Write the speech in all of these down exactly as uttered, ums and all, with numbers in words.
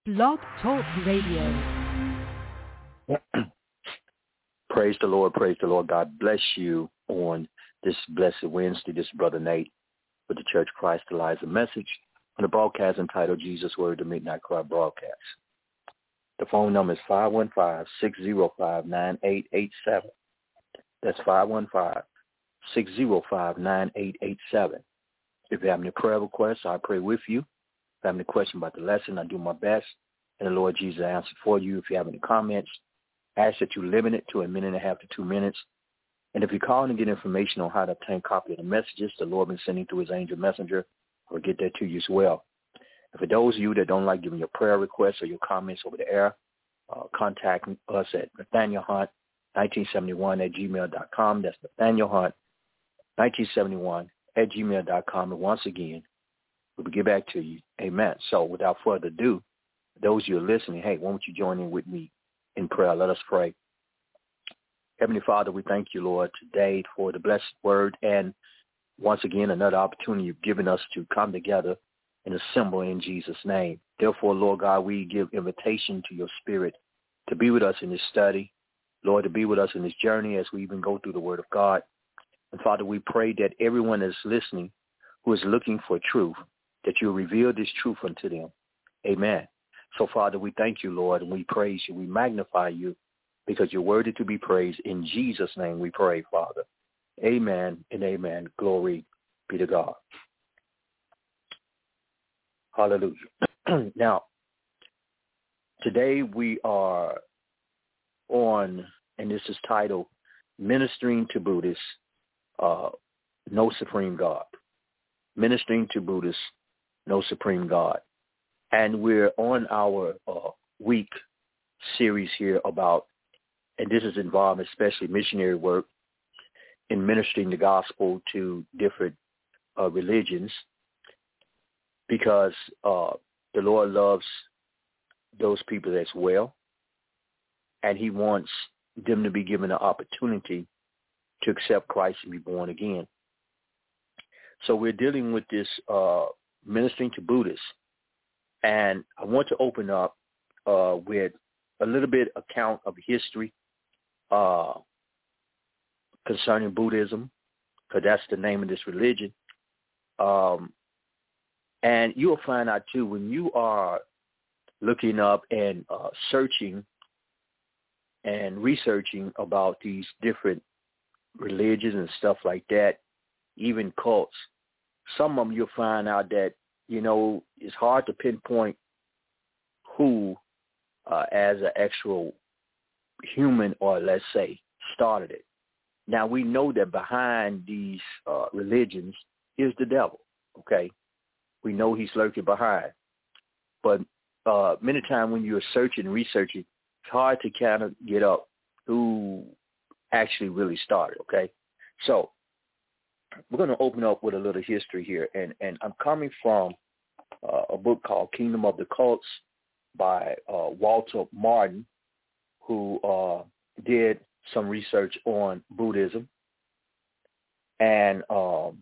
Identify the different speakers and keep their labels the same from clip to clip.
Speaker 1: Blog Talk Radio.
Speaker 2: Praise the Lord, praise the Lord. God bless you on this blessed Wednesday. This is Brother Nate with the Church Christ Eliza message on the broadcast entitled Jesus Word, the Midnight Cry broadcast. The phone number is five one five, six zero five, nine eight eight seven. That's five one five, six zero five, nine eight eight seven. If you have any prayer requests, I pray with you. If you have any question about the lesson, I do my best, and the Lord Jesus answers for you. If you have any comments, ask that you limit it to a minute and a half to two minutes. And if you're calling to get information on how to obtain a copy of the messages the Lord been sending through his angel messenger, we'll get that to you as well. And for those of you that don't like giving your prayer requests or your comments over the air, uh, contact us at Nathaniel Hunt nineteen seventy-one at gmail dot com. That's Nathaniel Hunt nineteen seventy-one at gmail dot com. And once again, we'll get back to you. Amen. So without further ado, those of you who are listening, hey, why don't you join in with me in prayer? Let us pray. Heavenly Father, we thank you, Lord, today for the blessed word and once again another opportunity you've given us to come together and assemble in Jesus' name. Therefore, Lord God, we give invitation to your spirit to be with us in this study, Lord, to be with us in this journey as we even go through the word of God. And Father, we pray that everyone that's listening who is looking for truth, that you'll reveal this truth unto them. Amen. So, Father, we thank you, Lord, and we praise you. We magnify you because you're worthy to be praised. In Jesus' name we pray, Father. Amen and amen. Glory be to God. Hallelujah. Now, today we are on, and this is titled, Ministering to Buddhists, uh, No Supreme God. Ministering to Buddhists, No Supreme God. And we're on our uh, week series here about, and this is involved especially missionary work in ministering the gospel to different uh, religions, because uh, the Lord loves those people as well, and he wants them to be given the opportunity to accept Christ and be born again. So we're dealing with this uh, ministering to Buddhists. And I want to open up uh, with a little bit account of history uh, concerning Buddhism, because that's the name of this religion. Um, and you'll find out, too, when you are looking up and uh, searching and researching about these different religions and stuff like that, even cults, some of them you'll find out that, you know, it's hard to pinpoint who, uh, as an actual human, or let's say, started it. Now, we know that behind these uh, religions is the devil, okay? We know he's lurking behind. But uh, many times when you're searching and researching, it's hard to kind of get up who actually really started, okay? So we're going to open up with a little history here, and, and I'm coming from uh, a book called Kingdom of the Cults by uh, Walter Martin, who uh, did some research on Buddhism. And, um,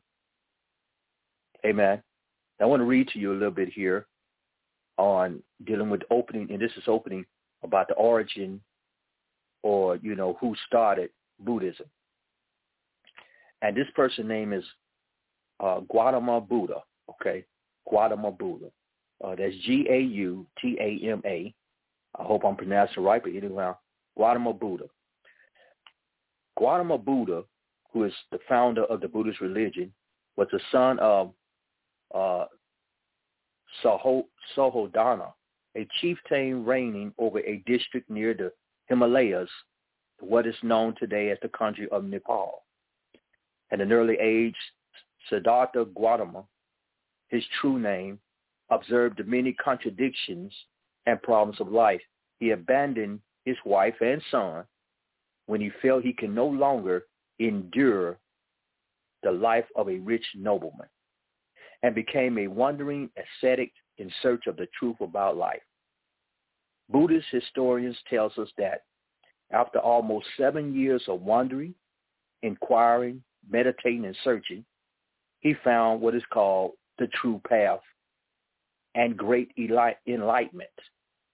Speaker 2: amen, I want to read to you a little bit here on dealing with opening, and this is opening about the origin, or, you know, who started Buddhism. And this person's name is uh, Gautama Buddha, okay? Gautama Buddha. Uh, that's G A U T A M A. I hope I'm pronouncing it right, but anyway, Gautama Buddha. Gautama Buddha, who is the founder of the Buddhist religion, was the son of uh, Saho, Sahodana, a chieftain reigning over a district near the Himalayas, what is known today as the country of Nepal. At an early age, Siddhartha Gautama, his true name, observed the many contradictions and problems of life. He abandoned his wife and son when he felt he could no longer endure the life of a rich nobleman, and became a wandering ascetic in search of the truth about life. Buddhist historians tell us that after almost seven years of wandering, inquiring, meditating, and searching, he found what is called the true path and great enlightenment.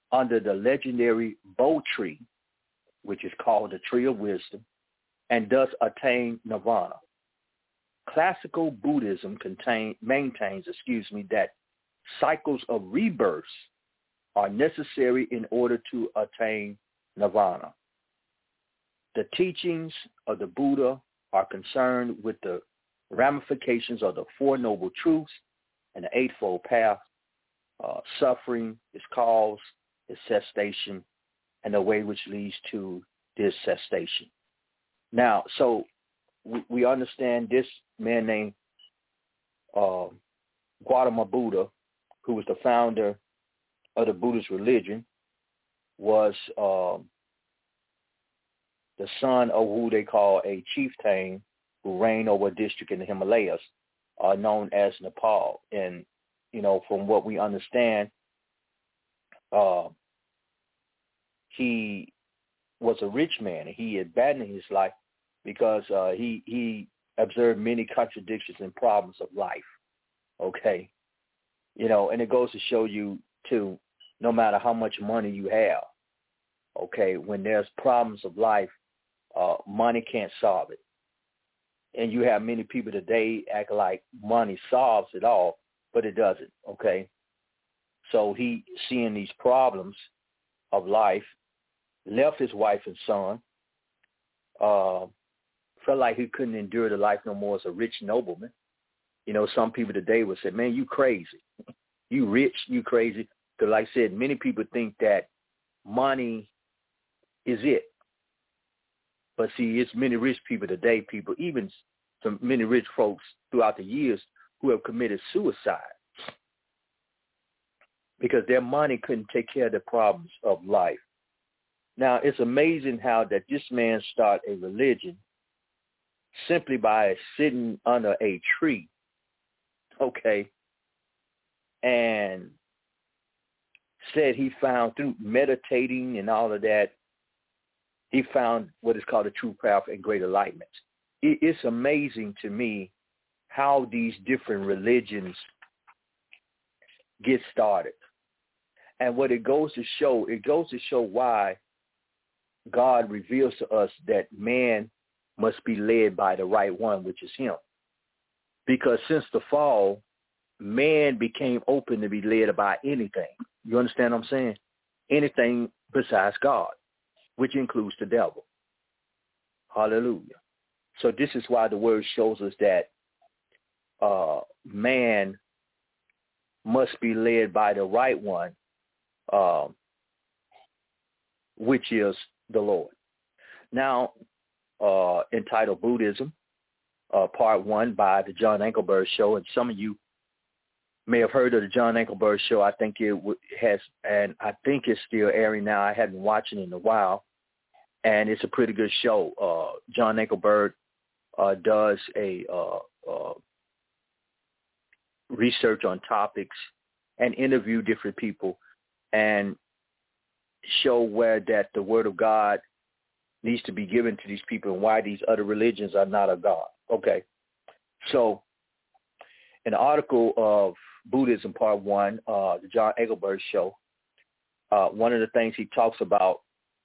Speaker 2: under the legendary Bo tree, which is called the Tree of Wisdom, and thus attain nirvana. Classical Buddhism contain, maintains, excuse me, that cycles of rebirths are necessary in order to attain nirvana. The teachings of the Buddha are concerned with the ramifications of the Four Noble Truths and the Eightfold Path, uh, suffering, its cause, its cessation, and the way which leads to this cessation. Now, so we, we understand this man named uh, Gautama Buddha, who was the founder of the Buddhist religion, was uh, the son of who they call a chieftain who reigned over a district in the Himalayas, uh, known as Nepal. And, you know, from what we understand, uh, he was a rich man, and he abandoned his life because uh, he he observed many contradictions and problems of life. Okay, you know, and it goes to show you too, no matter how much money you have, okay, when there's problems of life, uh, money can't solve it. And you have many people today act like money solves it all, but it doesn't. Okay, so he, seeing these problems of life, left his wife and son, uh, felt like he couldn't endure the life no more as a rich nobleman. You know, some people today would say, man, you crazy. You rich, you crazy. Because like I said, many people think that money is it. But see, it's many rich people today, people, even some many rich folks throughout the years who have committed suicide because their money couldn't take care of the problems of life. Now, it's amazing how that this man started a religion simply by sitting under a tree, okay, and said he found through meditating and all of that, he found what is called a true path and great enlightenment. It, it's amazing to me how these different religions get started. And what it goes to show, it goes to show why God reveals to us that man must be led by the right one, which is him. Because since the fall, man became open to be led by anything. You understand what I'm saying? Anything besides God, which includes the devil. Hallelujah. So this is why the word shows us that uh, man must be led by the right one, uh, which is the Lord. Now, uh, entitled Buddhism, uh, part one by the John Ankerberg Show, and some of you may have heard of the John Ankerberg Show. I think it has, and I think it's still airing now. I haven't watched it in a while, and it's a pretty good show. Uh, John Ankerberg uh, does a uh, uh, research on topics and interview different people and show where that the word of God needs to be given to these people and why these other religions are not of God. Okay. So in the article of Buddhism Part One, uh, the John Ankerberg Show, uh, one of the things he talks about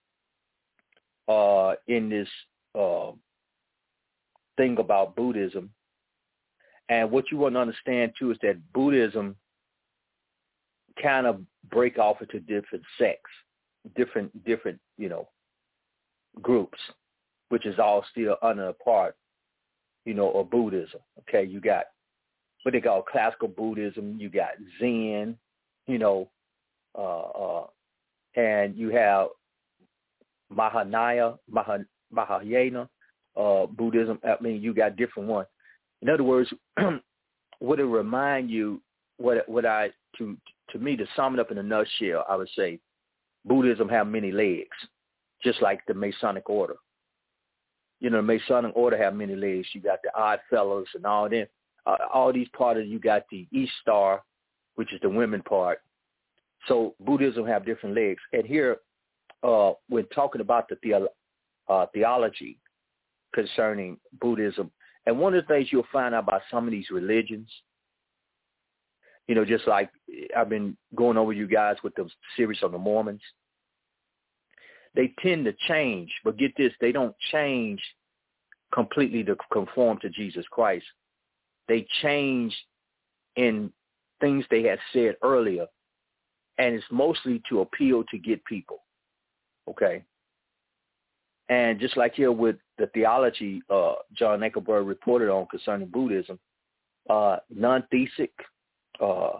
Speaker 2: uh, in this uh, thing about Buddhism, and what you want to understand too is that Buddhism kind of break off into different sects, different, different, you know, groups, which is all still under a part, you know, of Buddhism. Okay, you got what they call classical Buddhism, you got Zen, you know, uh, uh, and you have Mahayana, Mah- Mahayana uh, Buddhism. I mean, you got different ones. In other words, what it remind you, what what I to to me to sum it up in a nutshell, I would say, Buddhism have many legs, just like the Masonic order. You know, the Masonic order have many legs. You got the Odd Fellows and all them. Uh, all these parts, you got the East Star, which is the women part. So Buddhism have different legs. And here, uh, when talking about the, the uh, theology concerning Buddhism, and one of the things you'll find out about some of these religions, You know, just like I've been going over you guys with the series on the Mormons. They tend to change, but get this, they don't change completely to conform to Jesus Christ. They change in things they had said earlier, and it's mostly to appeal to get people, okay? And just like here with the theology uh, John Eckelberg reported on concerning Buddhism, uh, non-theistic uh,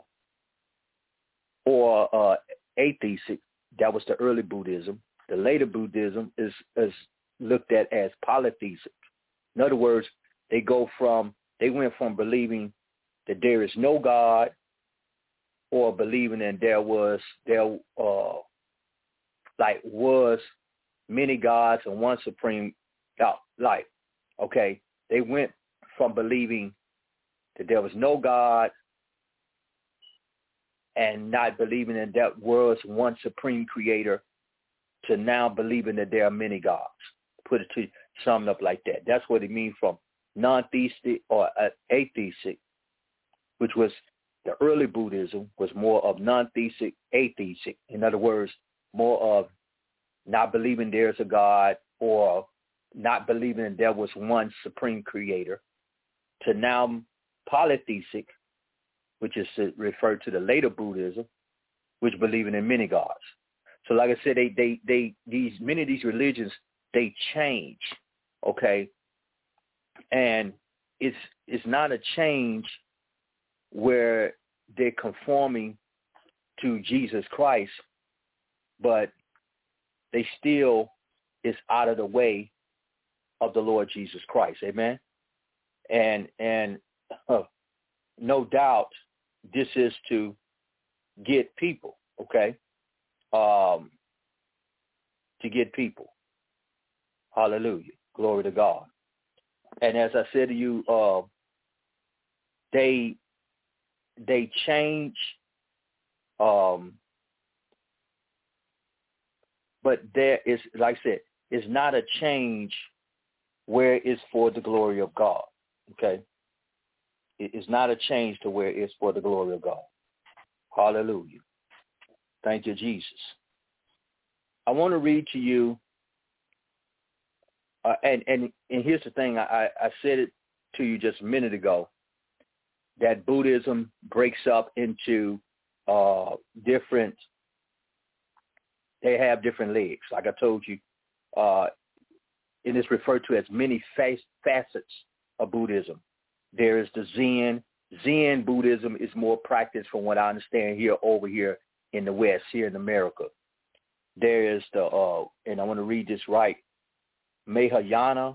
Speaker 2: or uh, atheistic, that was the early Buddhism. The later Buddhism is, is looked at as polytheistic. In other words, they go from, they went from believing that there is no God or believing that there was, there uh, like was many gods and one supreme God, like, okay, they went from believing that there was no God and not believing that there was one supreme creator to now believing that there are many gods. Put it to sum it up like that. That's what it means from non-theistic or uh, atheistic, which was the early Buddhism was more of non-theistic, atheistic. In other words, more of not believing there's a God or not believing that there was one supreme creator, to now polytheistic, which is referred to the later Buddhism, which believing in many gods. So like I said, they, they, they, these, many of these religions, they change, okay? And it's, it's not a change where they're conforming to Jesus Christ, but they still is out of the way of the Lord Jesus Christ. Amen. And, and uh, no doubt this is to get people, okay? Um, to get people. Hallelujah. Glory to God. And as I said to you, uh, they, they change, um, but there is, like I said, it's not a change where it's for the glory of God, okay? It is not a change to where it's for the glory of God. Hallelujah. Thank you, Jesus. I want to read to you, uh, and, and, and here's the thing, I, I said it to you just a minute ago, that Buddhism breaks up into uh, different, they have different legs. Like I told you, uh, it is referred to as many facets of Buddhism. There is the Zen. Zen Buddhism is more practiced from what I understand here over here in the West, here in America. There is the, uh, and I want to read this right, Mahayana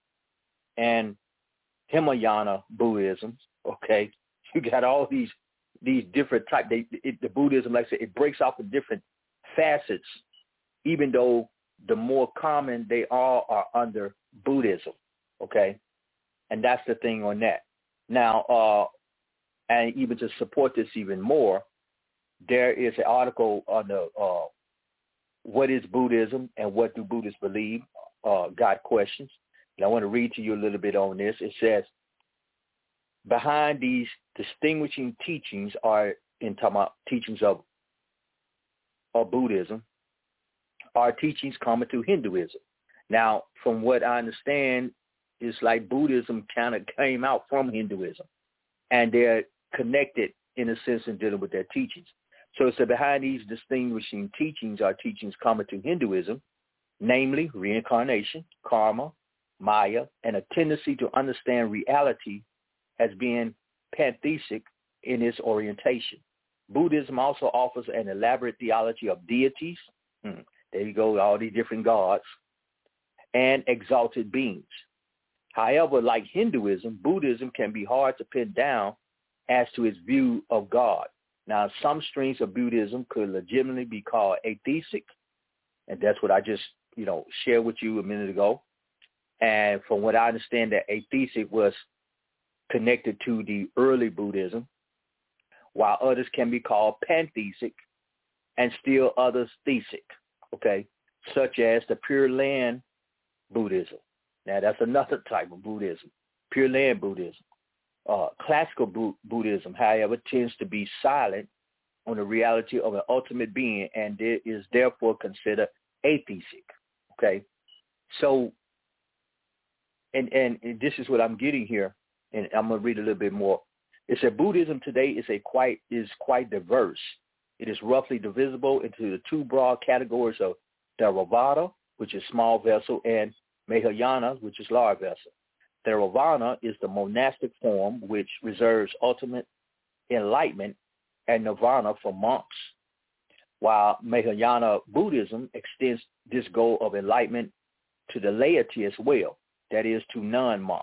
Speaker 2: and Hinayana Buddhism, okay? You got all these these different types. They, it, the Buddhism, like I said, it breaks off in different facets, even though the more common they all are under Buddhism, okay? And that's the thing on that. Now, uh, and even to support this even more, there is an article on the uh, what is Buddhism and what do Buddhists believe? Uh, got questions. And I want to read to you a little bit on this. It says, behind these distinguishing teachings are, in talking about teachings of, of Buddhism, are teachings common to Hinduism. Now, from what I understand, it's like Buddhism kind of came out from Hinduism, and they're connected in a sense in dealing with their teachings. So, so behind these distinguishing teachings are teachings common to Hinduism, namely reincarnation, karma, Maya, and a tendency to understand reality as being pantheistic in its orientation. Buddhism also offers an elaborate theology of deities. Hmm, there you go, all these different gods, and exalted beings. However, like Hinduism, Buddhism can be hard to pin down as to its view of God. Now, some streams of Buddhism could legitimately be called atheistic, and that's what I just, you know, shared with you a minute ago. And from what I understand, that atheistic was connected to the early Buddhism, while others can be called pantheistic and still others theistic, okay, such as the Pure Land Buddhism. Now, that's another type of Buddhism, Pure Land Buddhism. Uh, classical Bu- Buddhism, however, tends to be silent on the reality of an ultimate being and it is therefore considered atheistic. Okay, so and, and and this is what I'm getting here, and I'm gonna read a little bit more. It said Buddhism today is a quite is quite diverse. It is roughly divisible into the two broad categories of Theravada, which is small vessel, and Mahayana, which is large vessel. Theravada is the monastic form which reserves ultimate enlightenment and nirvana for monks, while Mahayana Buddhism extends this goal of enlightenment to the laity as well, that is, to non-monks.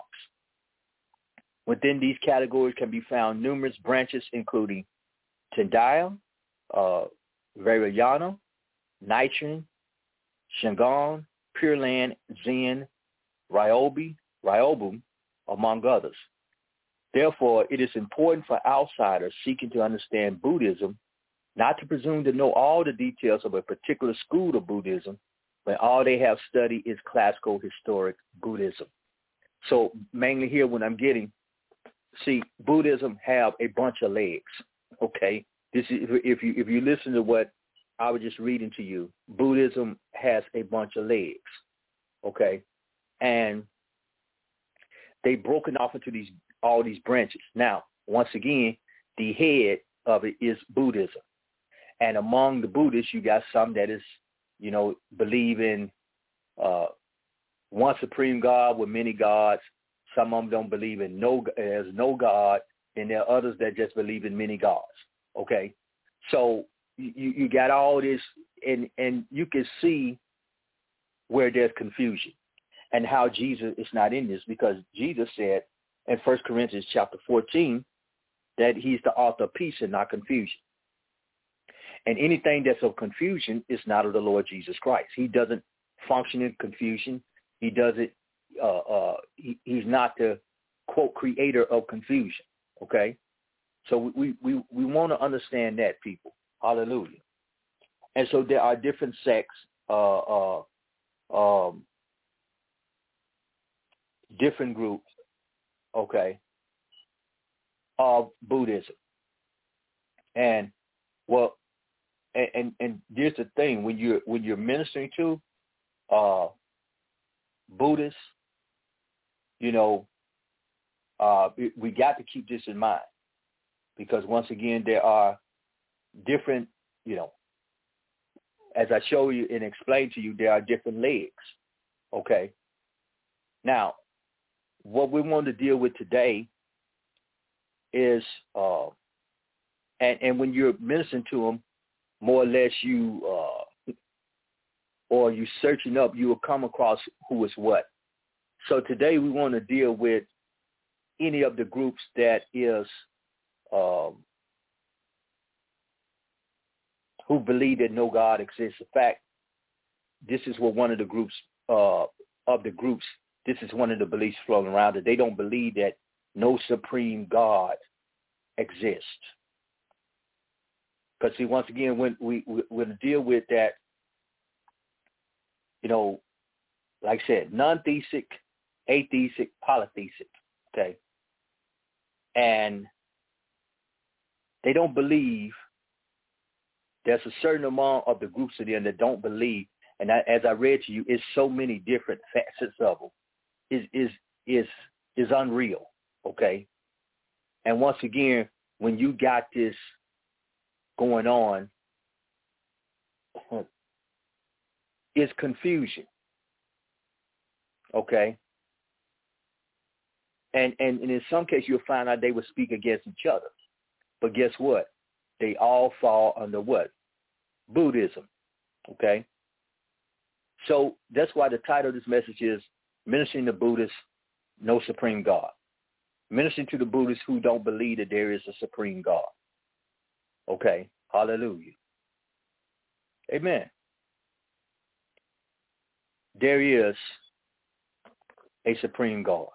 Speaker 2: Within these categories can be found numerous branches, including Tendaya, uh, Vajrayana, Nichiren, Shingon, Pure Land, Zen, Ryobi, Ryobu, among others. Therefore, it is important for outsiders seeking to understand Buddhism not to presume to know all the details of a particular school of Buddhism when all they have studied is classical historic Buddhism. So mainly here when I'm getting, see, Buddhism have a bunch of legs, okay? This is, if you if you listen to what I was just reading to you, Buddhism has a bunch of legs, okay? And they broken off into these all these branches. Now, once again, the head of it is Buddhism. And among the Buddhists, you got some that is, you know, believe in uh, one supreme God with many gods. Some of them don't believe in no, there's no God. And there are others that just believe in many gods. Okay. So you, you got all this, and, and you can see where there's confusion and how Jesus is not in this, because Jesus said in First Corinthians chapter fourteen that he's the author of peace and not confusion. And anything that's of confusion is not of the Lord Jesus Christ. He doesn't function in confusion. He doesn't, uh, uh, he, he's not the, quote, creator of confusion, okay? So we, we, we want to understand that, people. Hallelujah. And so there are different sects, uh, uh, um, different groups, okay, of Buddhism. And, well, And, and and here's the thing: when you're when you're ministering to uh, Buddhists, you know, uh, we got to keep this in mind, because once again, there are different, you know, as I show you and explain to you, there are different legs. Okay. Now, what we want to deal with today is, uh, and and when you're ministering to them, more or less you, uh, or you searching up, you will come across who is what. So today we want to deal with any of the groups that is, um, who believe that no God exists. In fact, this is what one of the groups, uh, of the groups, this is one of the beliefs floating around, that they don't believe that no supreme God exists. Because, see, once again, when we, we we'll deal with that, you know, like I said, non-theistic, atheistic, polytheistic, okay? And they don't believe, there's a certain amount of the groups of them that don't believe, and I, as I read to you, it's so many different facets of them, is is is is unreal, okay? And once again, when you got this going on, is confusion, okay? And, and and in some cases, you'll find out they will speak against each other. But guess what? They all fall under what? Buddhism, okay? So that's why the title of this message is Ministering to Buddhists, No Supreme God. Ministering to the Buddhists who don't believe that there is a supreme God. Okay, hallelujah. Amen. There is a supreme God,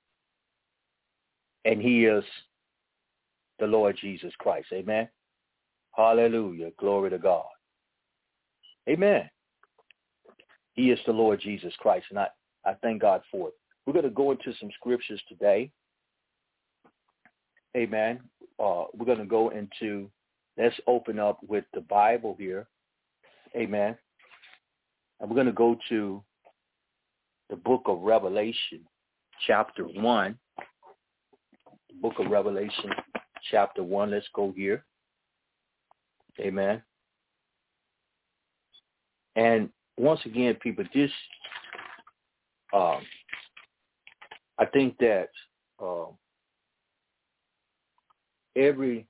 Speaker 2: and he is the Lord Jesus Christ. Amen. Hallelujah. Glory to God. Amen. He is the Lord Jesus Christ, and I, I thank God for it. We're going to go into some scriptures today. amen, uh, we're going to go into, let's open up with the Bible here, amen. And we're going to go to the book of Revelation, chapter one. The book of Revelation, chapter one. Let's go here. Amen. And once again, people, this, um, I think that uh, every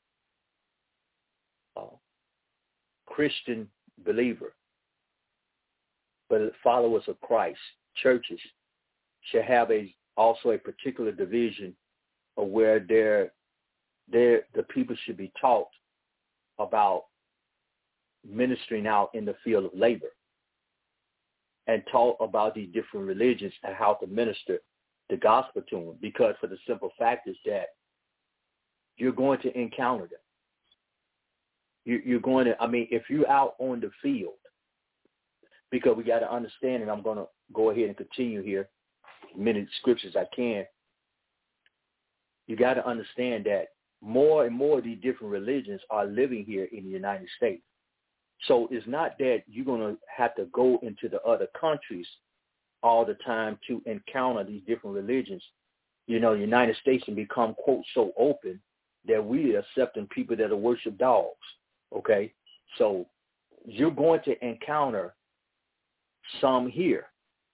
Speaker 2: uh, Christian believer, but followers of Christ, churches, should have a also a particular division of where they're, they're, the people should be taught about ministering out in the field of labor and taught about these different religions and how to minister the gospel to them. Because for the simple fact is that you're going to encounter them. You, you're going to, I mean, if you're out on the field, because we got to understand, and I'm going to go ahead and continue here, as many scriptures I can. You got to understand that more and more of these different religions are living here in the United States. So it's not that you're going to have to go into the other countries all the time to encounter these different religions. You know, the United States can become, quote, so open that we are accepting people that are worship dogs, okay? So you're going to encounter some here.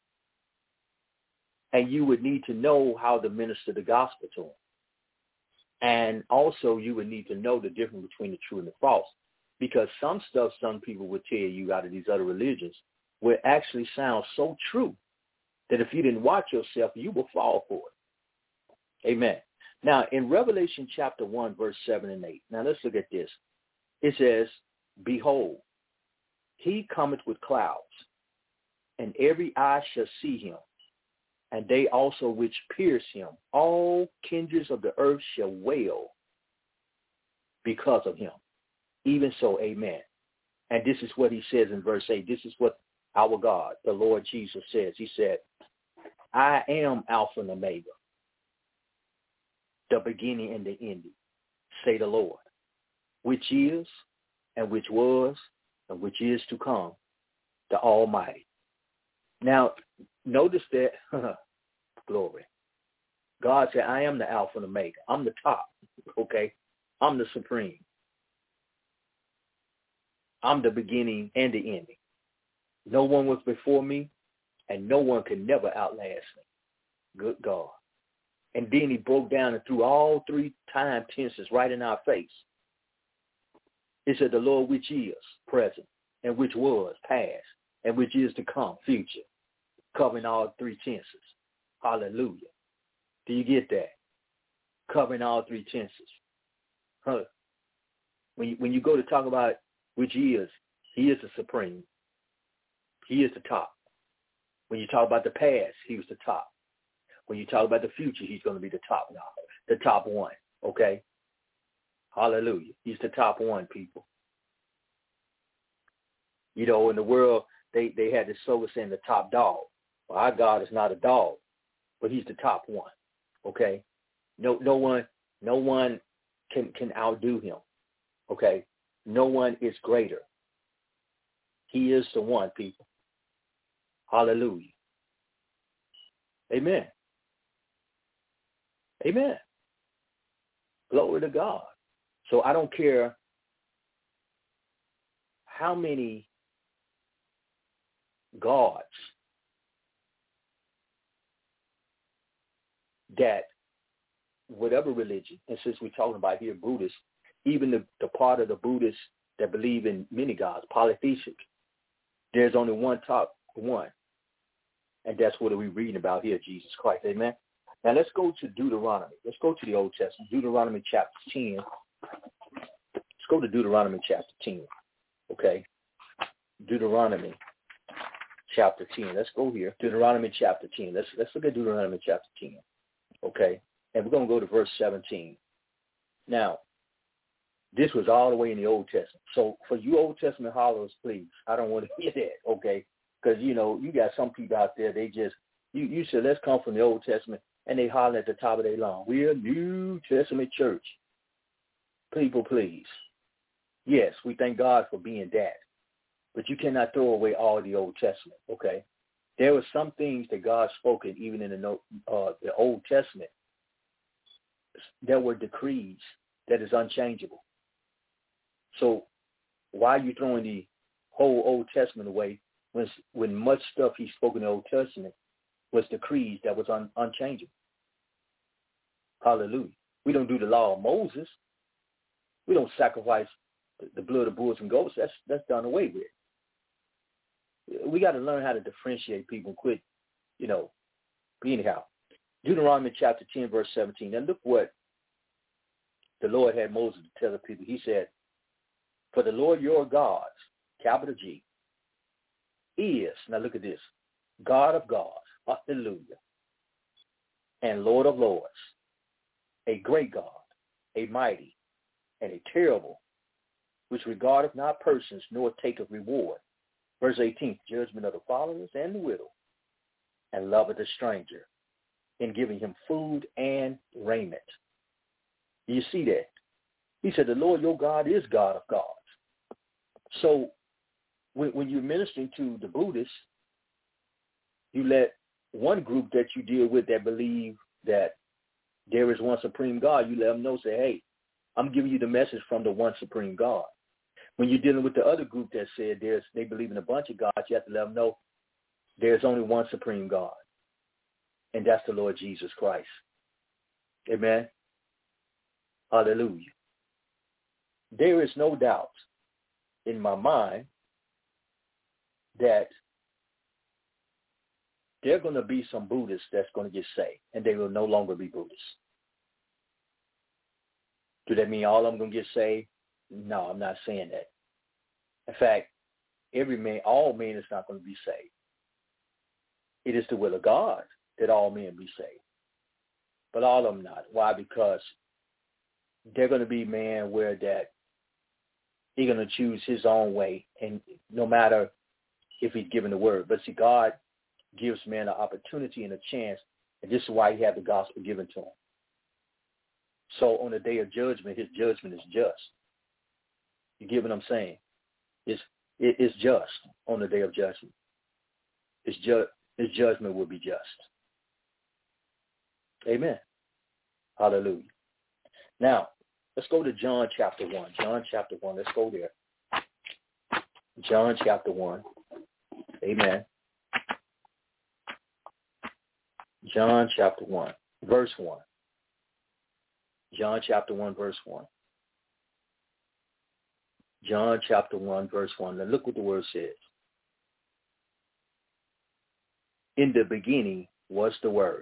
Speaker 2: And you would need to know how to minister the gospel to them. And also you would need to know the difference between the true and the false. Because some stuff some people would tell you out of these other religions will actually sound so true that if you didn't watch yourself, you will fall for it. Amen. Now, in Revelation chapter one, verse seven and eight, now let's look at this. It says, behold, he cometh with clouds, and every eye shall see him, and they also which pierce him. All kindreds of the earth shall wail because of him. Even so, amen. And this is what he says in verse eight. This is what our God, the Lord Jesus, says. He said, I am Alpha and Omega, the beginning and the ending, say the Lord, which is and which was and which is to come, the Almighty. Now, notice that, glory. God said, I am the Alpha and Omega. I'm the top, okay? I'm the supreme. I'm the beginning and the ending. No one was before me, and no one can never outlast me. Good God. And then he broke down and threw all three time tenses right in our face. He said, the Lord which is present, and which was past, and which is to come, future, covering all three tenses. Hallelujah. Do you get that? Covering all three tenses. Huh. When you, when you go to talk about which he is, he is the supreme. He is the top. When you talk about the past, he was the top. When you talk about the future, he's going to be the top now, the top one, okay? Hallelujah. He's the top one, people. You know, in the world, they, they had this slogan saying the top dog. Well, our God is not a dog, but he's the top one, okay? No, no one, no one can, can outdo him, okay? No one is greater. He is the one, people. Hallelujah. Amen. Amen. Glory to God. So I don't care how many gods that whatever religion, and since we're talking about here Buddhists, even the, the part of the Buddhists that believe in many gods, polytheistic, there's only one top one. And that's what we're reading about here, Jesus Christ. Amen. Now let's go to Deuteronomy. Let's go to the Old Testament, Deuteronomy chapter ten. Let's go to Deuteronomy chapter ten. Okay. Deuteronomy chapter ten. Let's go here. Deuteronomy chapter ten. Let's let's look at Deuteronomy chapter ten. Okay. And we're going to go to verse seventeen. Now, this was all the way in the Old Testament. So for you Old Testament hollowers, please, I don't want to hear that, okay? Because, you know, you got some people out there, they just, you, you said, let's come from the Old Testament and they holler at the top of their lungs, we're a New Testament church. People, please. Yes, we thank God for being that. But you cannot throw away all the Old Testament, okay? There were some things that God spoken even in the, uh, the Old Testament. There were decrees that is unchangeable. So why are you throwing the whole Old Testament away when, when much stuff he spoke in the Old Testament was decrees that was un, unchangeable? Hallelujah. We don't do the law of Moses. We don't sacrifice the, the blood of bulls and goats. That's, that's done away with. We got to learn how to differentiate people and quit, you know, anyhow. Deuteronomy chapter ten, verse seventeen. Now look what the Lord had Moses to tell the people. He said, for the Lord your God, capital G, is, now look at this, God of gods, hallelujah, and Lord of lords, a great God, a mighty, and a terrible, which regardeth not persons, nor taketh reward. Verse eighteen, judgment of the fatherless and the widow, and loveth the stranger, in giving him food and raiment. Do you see that? He said, the Lord your God is God of gods. So when, when you're ministering to the Buddhists, you let one group that you deal with that believe that there is one supreme God, you let them know, say, hey, I'm giving you the message from the one supreme God. When you're dealing with the other group that said there's they believe in a bunch of gods, you have to let them know there's only one supreme God, and that's the Lord Jesus Christ. Amen. Hallelujah. There is no doubt in my mind that there are going to be some Buddhists that's going to get saved, and they will no longer be Buddhists. Do that mean all of them going to get saved? No, I'm not saying that. In fact, every man, all men is not going to be saved. It is the will of God that all men be saved. But all of them not. Why? Because they're going to be man where that he's going to choose his own way, and no matter if he's given the word. But see, God gives man an opportunity and a chance, and this is why he had the gospel given to him. So on the day of judgment, his judgment is just. You get what I'm saying? It's, it, it's just on the day of judgment. His, ju- his judgment will be just. Amen. Hallelujah. Now, let's go to John chapter one. John chapter one. Let's go there. John chapter one. Amen. John chapter one, verse one. John chapter one, verse one. John chapter one, verse one. Now look what the word says. In the beginning was the Word,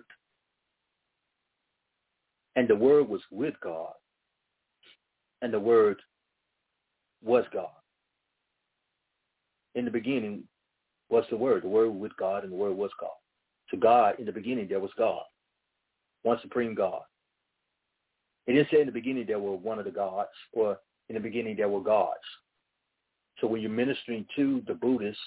Speaker 2: and the Word was with God, and the Word was God. In the beginning was the Word. The Word was with God, and the Word was God. To God, in the beginning, there was God, one supreme God. It didn't say in the beginning there were one of the gods, or in the beginning there were gods. So when you're ministering to the Buddhists,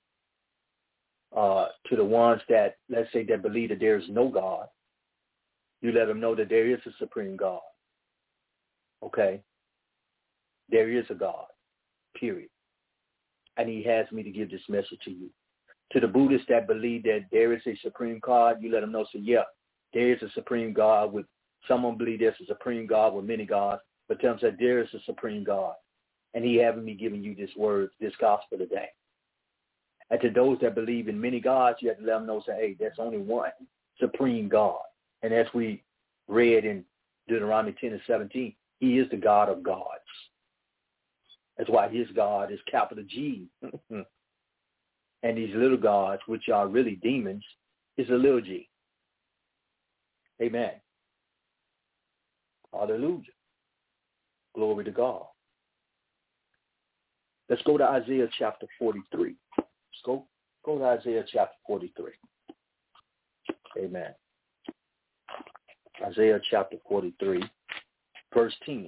Speaker 2: uh, to the ones that, let's say, that believe that there is no God, you let them know that there is a supreme God. Okay? There is a God, period. And he has me to give this message to you. To the Buddhists that believe that there is a supreme God, you let them know, so yeah, there is a supreme God with, someone believe there's a supreme God with many gods, but tell them that there is a supreme God. And he having me giving you this word, this gospel today. And to those that believe in many gods, you have to let them know, say, hey, there's only one supreme God. And as we read in Deuteronomy ten and seventeen, he is the God of gods. That's why his God is capital G. And these little gods, which are really demons, is a little g. Amen. Hallelujah. Glory to God. Let's go to Isaiah chapter forty-three. Let's go, go to Isaiah chapter forty-three. Amen. Isaiah chapter forty-three, verse ten.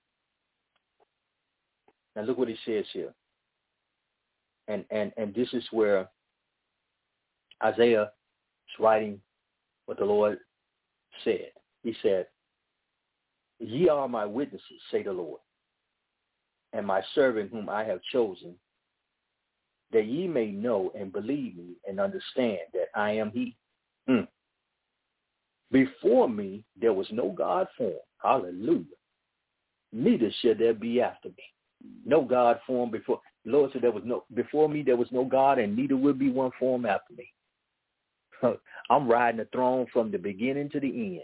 Speaker 2: Now look what he says here. And, and, and this is where Isaiah is writing what the Lord said. He said, ye are my witnesses, say the Lord, and my servant whom I have chosen, that ye may know and believe me and understand that I am he. Mm. Before me there was no God formed. Hallelujah. Neither shall there be after me. No God formed before. The Lord said there was no before me there was no God, and neither will be one formed after me. I'm riding the throne from the beginning to the end.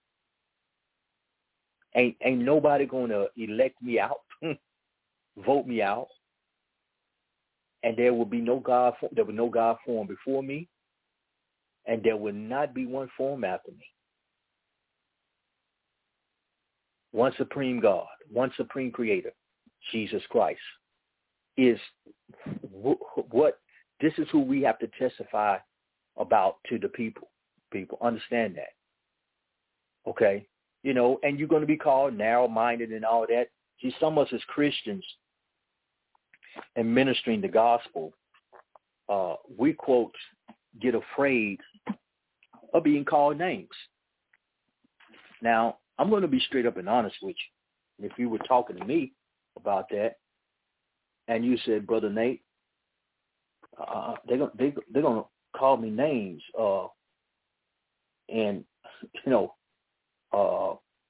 Speaker 2: Ain't ain't nobody gonna elect me out, vote me out, and there will be no God. There was no God formed before me, and there will not be one formed after me. One supreme God, one supreme Creator, Jesus Christ, is what. This is who we have to testify about to the people. People understand that, okay? You know, and you're going to be called narrow-minded and all that. See, some of us as Christians and ministering the gospel, uh, we, quote, get afraid of being called names. Now, I'm going to be straight up and honest with you. If you were talking to me about that, and you said, Brother Nate, uh, they're going they, they're going to call me names, uh, and, you know, uh,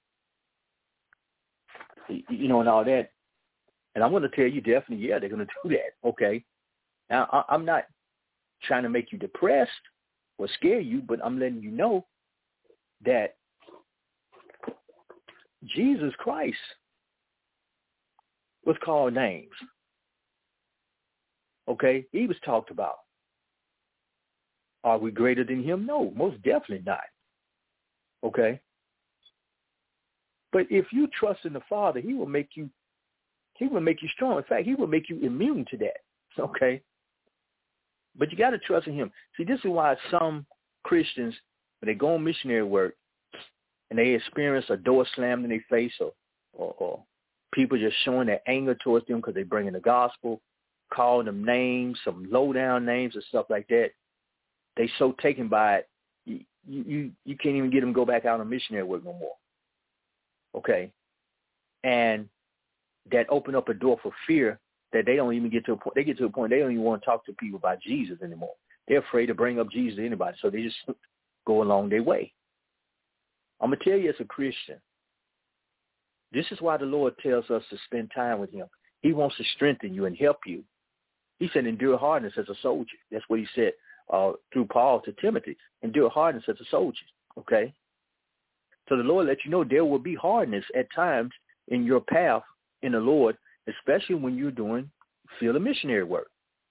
Speaker 2: you know, and all that. And I'm going to tell you definitely, yeah, they're going to do that, okay? Now, I, I'm not trying to make you depressed or scare you, but I'm letting you know that Jesus Christ was called names, okay? He was talked about. Are we greater than him? No, most definitely not, okay? But if you trust in the Father, he will make you, he will make you strong. In fact, he will make you immune to that, okay? But you got to trust in him. See, this is why some Christians, when they go on missionary work and they experience a door slammed in their face, or, or, or people just showing their anger towards them because they bring in the gospel, calling them names, some low-down names and stuff like that, they so taken by it, you, you, you can't even get them to go back out on missionary work no more. Okay, and that open up a door for fear that they don't even get to a point. They get to a point they don't even want to talk to people about Jesus anymore. They're afraid to bring up Jesus to anybody, so they just go along their way. I'm gonna tell you, as a Christian, this is why the Lord tells us to spend time with him. He wants to strengthen you and help you. He said, endure hardness as a soldier. That's what he said uh, through Paul to Timothy. Endure hardness as a soldier. Okay. So the Lord let you know there will be hardness at times in your path in the Lord, especially when you're doing field of missionary work.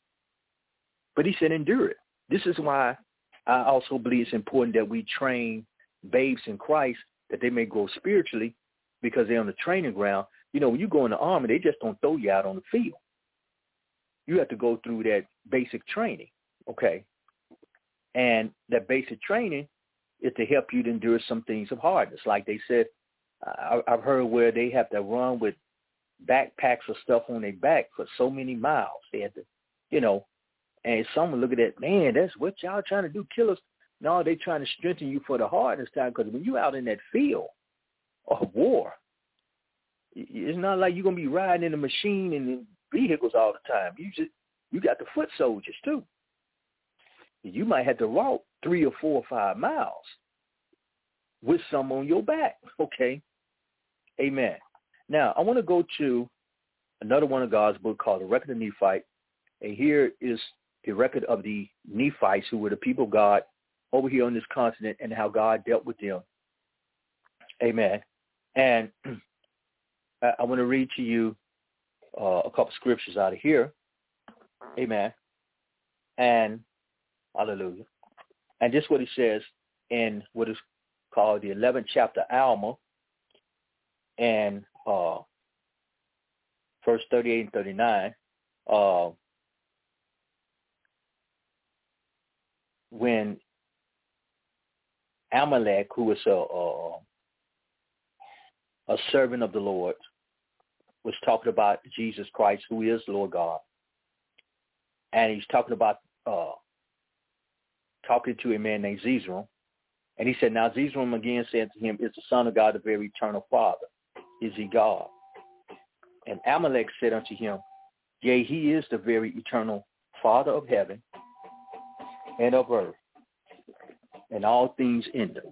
Speaker 2: But he said endure it. This is why I also believe it's important that we train babes in Christ that they may grow spiritually, because they're on the training ground. You know, when you go in the army, they just don't throw you out on the field. You have to go through that basic training, okay? And that basic training is to help you to endure some things of hardness. Like they said, I, I've heard where they have to run with backpacks of stuff on their back for so many miles. They had to, you know, and someone look at that, man, that's what y'all trying to do, kill us. No, they trying to strengthen you for the hardness time, because when you out in that field of war, it's not like you're going to be riding in a machine and in vehicles all the time. You just, you got the foot soldiers too. You might have to walk three or four or five miles with some on your back, okay? Amen. Now, I want to go to another one of God's book called The Record of Nephite, and here is the record of the Nephites, who were the people of God over here on this continent, and how God dealt with them. Amen. And I, I want to read to you uh, a couple scriptures out of here. Amen. And hallelujah. And this is what he says in what is called the eleventh chapter, Alma, and uh, verse thirty-eight and thirty-nine. Uh, when Amalek, who was a, a, a servant of the Lord, was talking about Jesus Christ, who is Lord God, and he's talking about uh, talking to a man named Zizron, And he said, now Zeezrom again said to him, is the Son of God the very eternal Father? Is he God? And Amalek said unto him, yea, he is the very eternal Father of heaven and of earth, and all things in them.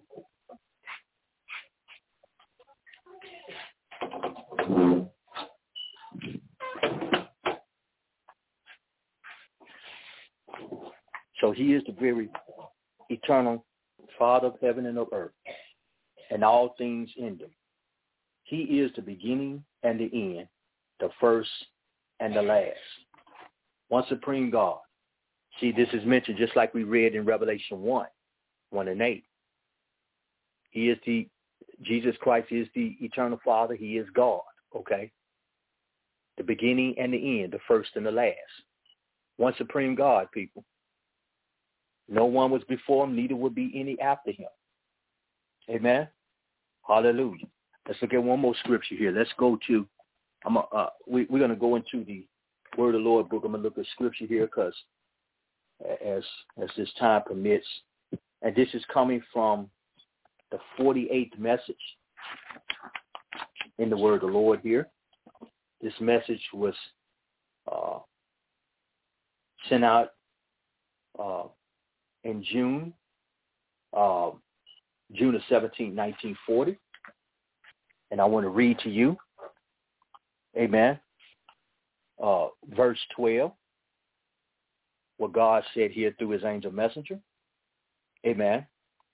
Speaker 2: So he is the very eternal Father of heaven and of earth, and all things in them. He is the beginning and the end, the first and the last. One supreme God. See, this is mentioned just like we read in Revelation one, one and eight. He is the, Jesus Christ is the eternal Father. He is God, okay? The beginning and the end, the first and the last. One supreme God, people. No one was before him, neither would be any after him. Amen? Hallelujah. Let's look at one more scripture here. Let's go to, I'm a, uh, we, we're going to go into the Word of the Lord book. I'm going to look at scripture here because as, as this time permits, and this is coming from the forty-eighth message in the Word of the Lord here. This message was uh, sent out uh, in June, uh, June the seventeenth, nineteen forty. And I want to read to you, amen, uh, verse twelve, what God said here through his angel messenger. Amen.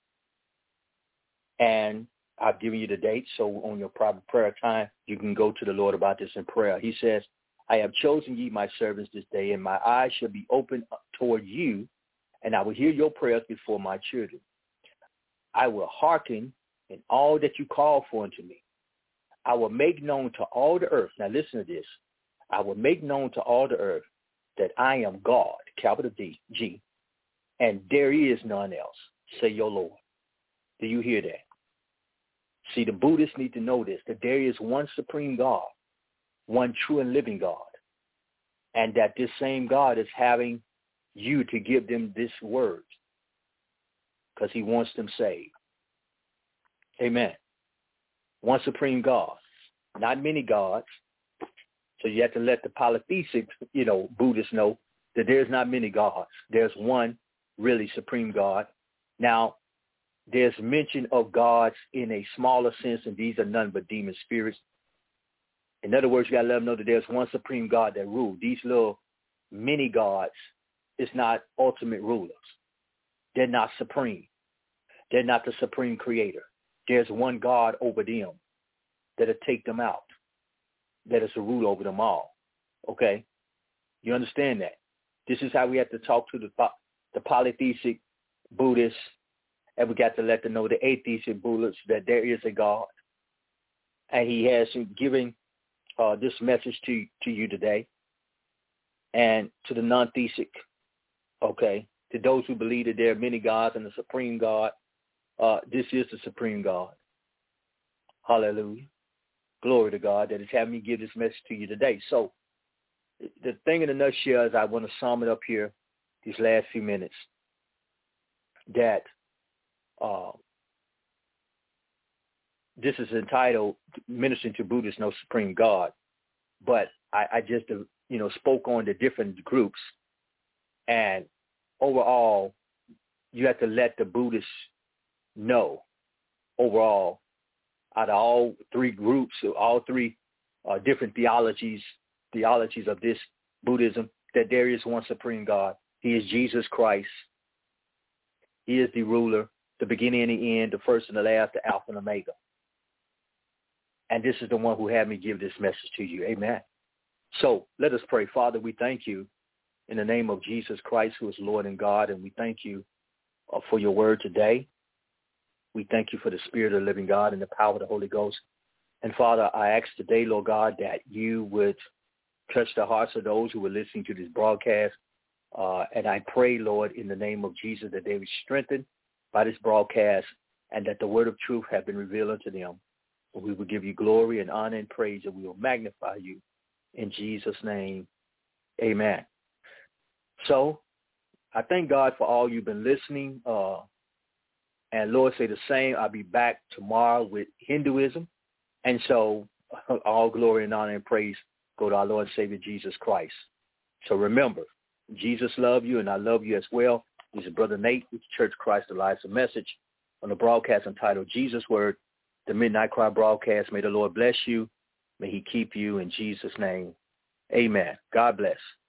Speaker 2: And I've given you the date, so on your private prayer time, you can go to the Lord about this in prayer. He says, I have chosen ye my servants this day, and my eyes shall be open toward you, and I will hear your prayers before my children. I will hearken in all that you call for unto me. I will make known to all the earth. Now listen to this. I will make known to all the earth that I am God, capital D, G, and there is none else, say your Lord. Do you hear that? See, the Buddhists need to know this, that there is one supreme God, one true and living God, and that this same God is having you to give them this word because he wants them saved. Amen. One supreme God, not many gods. So you have to let the polytheistic, you know, Buddhists know that there's not many gods. There's one really supreme God. Now, there's mention of gods in a smaller sense, and these are none but demon spirits. In other words, you got to let them know that there's one supreme God that rules. These little mini gods is not ultimate rulers. They're not supreme. They're not the supreme creator. There's one God over them that'll take them out, that is to rule over them all. Okay? You understand that? This is how we have to talk to the, the polytheistic Buddhists, and we got to let them know, the atheistic Buddhists, that there is a God. And he has given uh, this message to, to you today. And to the non-theistic, okay, to those who believe that there are many gods and the supreme God, uh, this is the supreme God. Hallelujah. Glory to God that is having me give this message to you today. So the thing in a nutshell is I want to sum it up here these last few minutes, that uh, this is entitled Ministering to Buddhists, No Supreme God. But I, I just, uh, you know, spoke on the different groups. And overall, you have to let the Buddhists know, overall, out of all three groups, all three uh, different theologies, theologies of this Buddhism, that there is one supreme God. He is Jesus Christ. He is the ruler, the beginning and the end, the first and the last, the Alpha and Omega. And this is the one who had me give this message to you. Amen. So let us pray. Father, we thank you in the name of Jesus Christ, who is Lord and God, and we thank you uh, for your word today. We thank you for the Spirit of the living God and the power of the Holy Ghost. And Father, I ask today, Lord God, that you would touch the hearts of those who are listening to this broadcast. Uh, and I pray, Lord, in the name of Jesus, that they be strengthened by this broadcast and that the word of truth have been revealed unto them. And we will give you glory and honor and praise, and we will magnify you in Jesus' name. Amen. So I thank God for all you've been listening. Uh, And Lord say the same. I'll be back tomorrow with Hinduism. And so all glory and honor and praise go to our Lord and Savior Jesus Christ. So remember, Jesus loves you, and I love you as well. This is Brother Nate with Church Christ Elias, a message on the broadcast entitled Jesus Word, the Midnight Cry broadcast. May the Lord bless you. May he keep you in Jesus' name. Amen. God bless.